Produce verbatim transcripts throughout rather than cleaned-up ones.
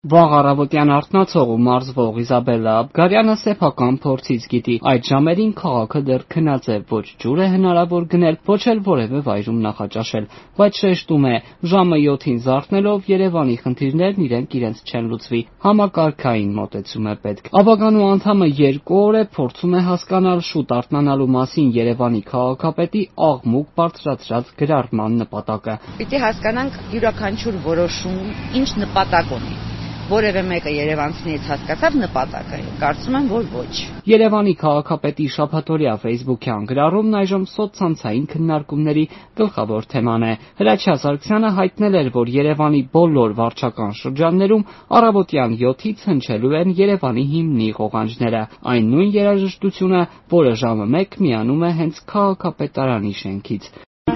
Վաղ առավոտյան արթնացող ու մարզվող Իզաբելլա Աբգարյանը սեփական փորձից գիտի, այդ ժամերին քաղաքը դեռ քնած է, ոչ ջուր է հնարավոր գնել, ոչ էլ որևէ վայրում նախաճաշել, բայց շեշտում է, ժամը յոթին զարթնելով Երևանի խնդիրներն իրենք իրենց չեն լուծվի, համակարգային մոտեցում է պետք։ Ավագանու անդամը երկու օր է փորձում է հասկանալ շուտ արթնանալու մասին Երևանի քաղաքապետի աղմուկ բարձրացրած գրառման նպատակը։ Պիտի հասկանանք յուրաքանչյուր որոշում ինչ նպատակ ունի։ Որևէ մեկը երևանցիներից հասկացավ նպատակը, կարծում եմ, որ ոչ։ Երևանի քաղաքապետի շաբաթօրյա ֆեյսբուքյան գրառումն այժմ սոցցանցային քննարկումների գլխավոր թեման է։ Հրաչյա Սարգսյանը հայտնել էր, որ Երևանի բոլոր վարչական շրջաններում առավոտյան յոթից հնչելու են Երևանի հիմնի ղողանջները, այն նույն երաժշտությունը, որը ժամը մեկ միանում է հենց քաղաքապետարանի շենքից։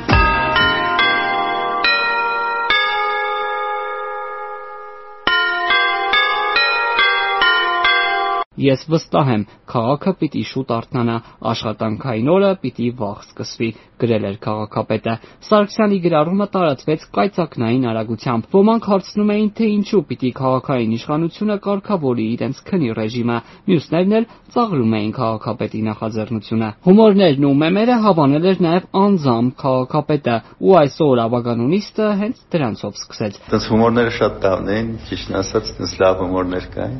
Ես վստահ եմ, քաղաքը պիտի շուտ արթնանա, աշխատանքային օրը պիտի վաղ սկսվի, գրել էր քաղաքապետը։ Սարգսյանի գրառումը տարածվեց կայծակնային արագությամբ։ Ոմանք հարցնում էին, թե ինչու պիտի քաղաքային իշխանությունը կարգավորի իրենց քնի ռեժիմը, մյուսներն էլ ծաղրում էին քաղաքապետի նախաձեռնությունը։ Հումորներն ու մեմերը հավանել էր նաև անձամբ քաղաքապետը, ու այսօր ավագանու նիստը հենց դրանցով սկսեց։ Դες հումորները շատ տավն էին, ճիշտն ասած, դες լավ հումորներ կային։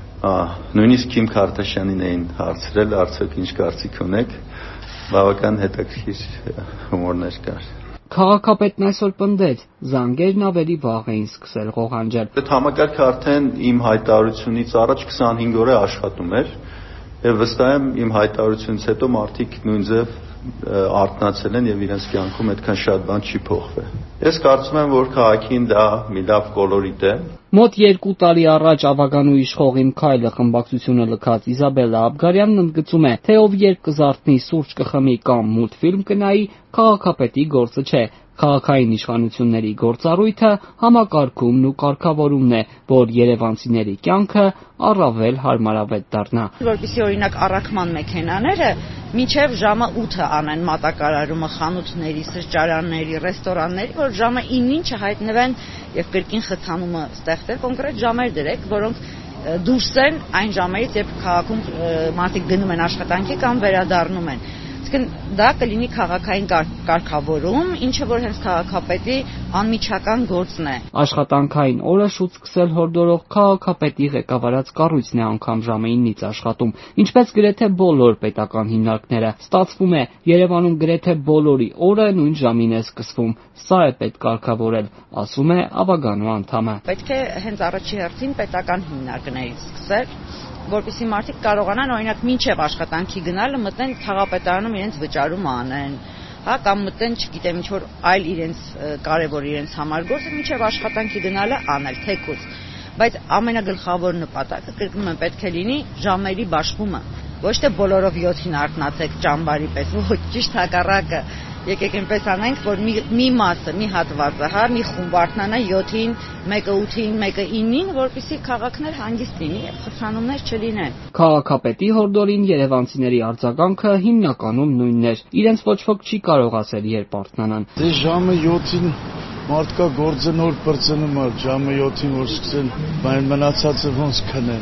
Նույնիսկ Քիմ Քարդաշյանին էին հարցրել, արդյոք ինչ կարծիք ունեք, բավական հետաքրքիր հումորներ կար։ Քաղաքապետն այսօր պնդեց, զանգերն ավելի վաղ էին սկսել ղողանջել։ Այդ համակարգը արդեն իմ հայտարարությունից առաջ քսանհինգ օր է աշխատում էր, եւ վստահ եմ իմ հայտարարությունից հետո մարդիկ նույն ձև արթնացել են եւ իրենց կյանքում այդքան շատ բան չի փոխվել։ Ես կարծում եմ, որ քաղաքին դա մի լավ կոլորիտ է։ Մոտ երկու տարի առաջ ավագանու իշխող Իմ Քայլը խմբակցությունը լքած Իզաբելլա Աբգարյանն ընդգծում է, թե ով երբ կզարթնի, սուրճ կխմի կամ մուլտֆիլմ կնայի, քաղաքապետի գործը չէ։ Քաղաքային իշխանությունների գործառույթը համակարգումն ու կարգավորումն է, որ երևանցիների կյանքը առավել հարմարավետ դառնա։ Որպեսզի օրինակ առաքման մեքենաները մինչև ժամը ութը անեն մատակարարումը խանութների, սրճարանների, ռեստորանների, որ ժամը ինին չհայտնվեն եւ կրկին խթանումը ստեղծել, կոնկրետ ժամեր դրեք, որոնք դուրս են այն ժամերից, երբ քաղաքում մարդիկ գնում են աշխատանքի կամ վերադառնում են։ Դա կլինի քաղաքային կարգավորում, ինչը որ հենց քաղաքապետի անմիջական գործն է։ Աշխատանքային օրը շուտ սկսել հորդորող քաղաքապետի ղեկավարած կառույցն է անգամ ժամը ինից աշխատում, ինչպես գրեթե բոլոր պետական հիմնարկները։ Ստացվում է, Երևանում գրեթե բոլորի օրը նույն ժամին է սկսվում։ Սա է պետք կարգավորել, ասում է ավագանու անդամը։ Պետք է հենց առաջի հերթին պետական հիմնարկներից սկսել, որպեսզի մարդիկ կարողանան օրինակ մինչև աշխատանքի գնալը մտնեն քաղաքապետարանում իրենց վճարումը անեն, հա, կամ մտնեն, չգիտեմ, ինչ որ այլ իրենց կարևոր իրենց համար գործը մինչև աշխատանքի գնալը անել, թեկուզ։ Բայց ամենագլխավոր նպատակը, կրկնում եմ, պետք է լինի ժամերի բաշխումը։ Ոչ թե բոլորով յոթին արթնացեք ճամբարի պես, ոչ, ճիշտ հակառակը։ Եկեք այնպես անենք, որ մի, մի մասը, մի հատվածը, հա, մի խումբ արթնանա յոթին, մեկը ութին, մեկը ինին, որպեսզի քաղաքն էլ հանգիստ լինի եւ խցանումներ չլինեն։ Քաղաքապետի հորդորին երևանցիների արձագանքը հիմնականում նույնն էր։ Իրենց ոչ ոք չի կարող ասել, երբ արթնանան։ Դե ժամը յոթին մարդկա գործը նոր բրծնում է, ժամը յոթին որ սկսեն, բայց մնացածը ոնց քնեն։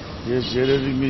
Ես երևի մի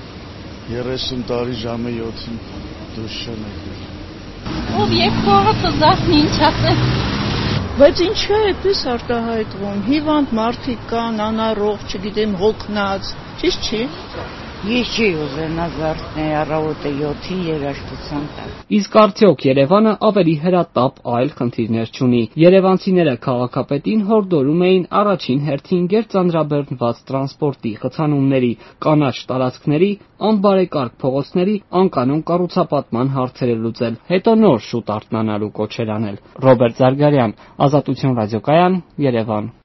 երեսուն տարի ժամը յոթին դուրս չեմ եկել։ Ով երբ փողոցը զարթնի, ինչ ասեմ։ Բայց ինչու է այդպես արտահայտվում։ Հիվանդ մարդիկ կան, անառող, չգիտեմ, հոգնած, ճիշտ չի։ Ես չի ուզենա զարթնել առավոտը յոթին երաժշտության տակ։ Իսկ արդյոք Երևանը ավելի հրատապ այլ խնդիրներ չունի։ Երևանցիները քաղաքապետին հորդորում էին առաջին հերթին գերծանրաբեռնված տրանսպորտի խցանումների, կանաչ տարածքների, անբարեկարգ փողոցների, անկանոն կառուցապատման հարցերը լուծել, հետո նոր շուտ արթնանալու կոչեր անել։ Ռոբերտ Զարգարյան, Ազատություն ռադիոկայան, Երևան։